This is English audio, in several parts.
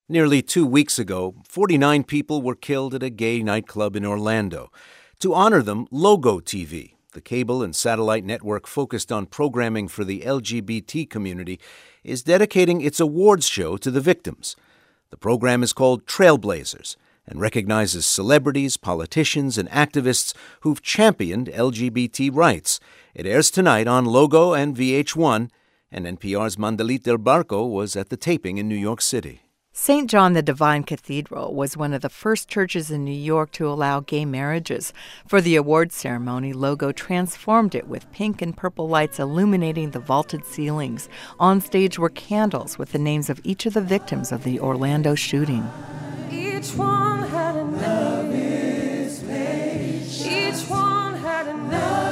Nearly 2 weeks ago, 49 people were killed at a gay nightclub in Orlando. To honor them, Logo TV, the cable and satellite network focused on programming for the LGBT community, is dedicating its awards show to the victims. The program is called Trailblazers and recognizes celebrities, politicians, and activists who've championed LGBT rights. It airs tonight on Logo and VH1, and NPR's Mandalit Del Barco was at the taping in New York City. St. John the Divine Cathedral was one of the first churches in New York to allow gay marriages. For the awards ceremony, Logo transformed it with pink and purple lights illuminating the vaulted ceilings. On stage were candles with the names of each of the victims of the Orlando shooting. Each one had a name. Each one had a name.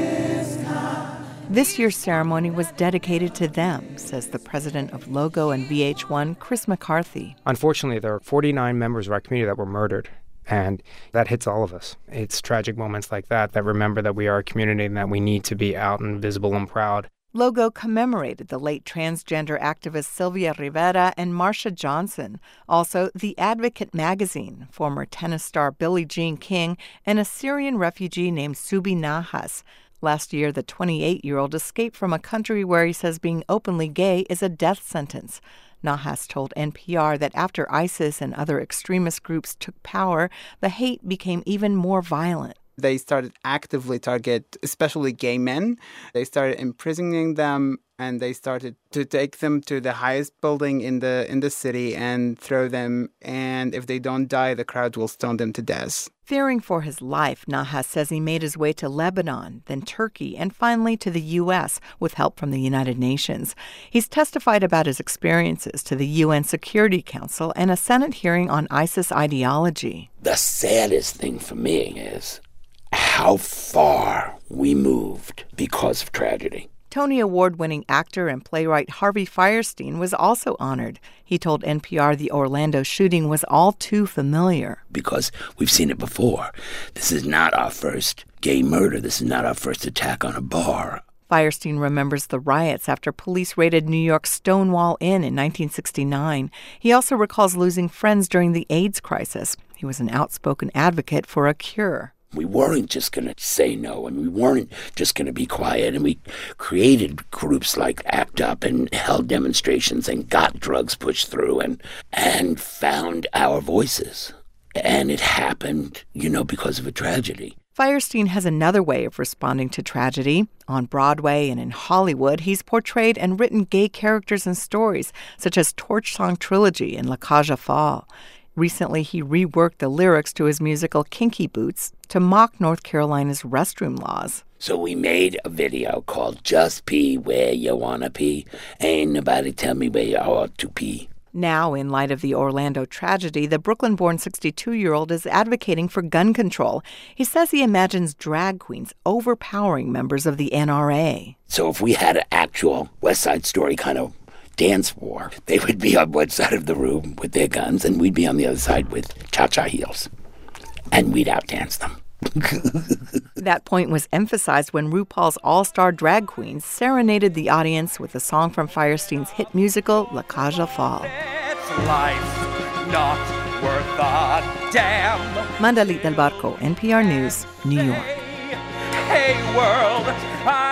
This year's ceremony was dedicated to them, says the president of Logo and VH1, Chris McCarthy. Unfortunately, there are 49 members of our community that were murdered, and that hits all of us. It's tragic moments like that remember that we are a community and that we need to be out and visible and proud. Logo commemorated the late transgender activist Sylvia Rivera and Marsha Johnson. Also, The Advocate magazine, former tennis star Billie Jean King, and a Syrian refugee named Subi Nahas. Last year, the 28-year-old escaped from a country where he says being openly gay is a death sentence. Nahas told NPR that after ISIS and other extremist groups took power, the hate became even more violent. They started actively target, especially gay men. They started imprisoning them, and they started to take them to the highest building in the city and throw them. And if they don't die, the crowd will stone them to death. Fearing for his life, Nahas says he made his way to Lebanon, then Turkey, and finally to the U.S. with help from the United Nations. He's testified about his experiences to the UN Security Council and a Senate hearing on ISIS ideology. The saddest thing for me is how far we moved because of tragedy. Tony Award-winning actor and playwright Harvey Fierstein was also honored. He told NPR the Orlando shooting was all too familiar. Because we've seen it before. This is not our first gay murder. This is not our first attack on a bar. Fierstein remembers the riots after police raided New York's Stonewall Inn in 1969. He also recalls losing friends during the AIDS crisis. He was an outspoken advocate for a cure. We weren't just going to say no, and we weren't just going to be quiet, and we created groups like ACT UP and held demonstrations and got drugs pushed through and found our voices. And it happened, because of a tragedy. Fierstein has another way of responding to tragedy. On Broadway and in Hollywood, he's portrayed and written gay characters and stories, such as Torch Song Trilogy and La Cage aux Folles. Recently, he reworked the lyrics to his musical Kinky Boots to mock North Carolina's restroom laws. So we made a video called Just Pee Where You Wanna Pee. Ain't nobody tell me where you ought to pee. Now, in light of the Orlando tragedy, the Brooklyn-born 62-year-old is advocating for gun control. He says he imagines drag queens overpowering members of the NRA. So if we had an actual West Side Story kind of dance war, they would be on one side of the room with their guns, and we'd be on the other side with cha-cha heels. And we'd outdance them. That point was emphasized when RuPaul's all-star drag queens serenaded the audience with a song from Fierstein's hit musical La Cage aux Folles. It's life not worth a damn. Mandalit Del Barco, NPR News, New York. Hey world,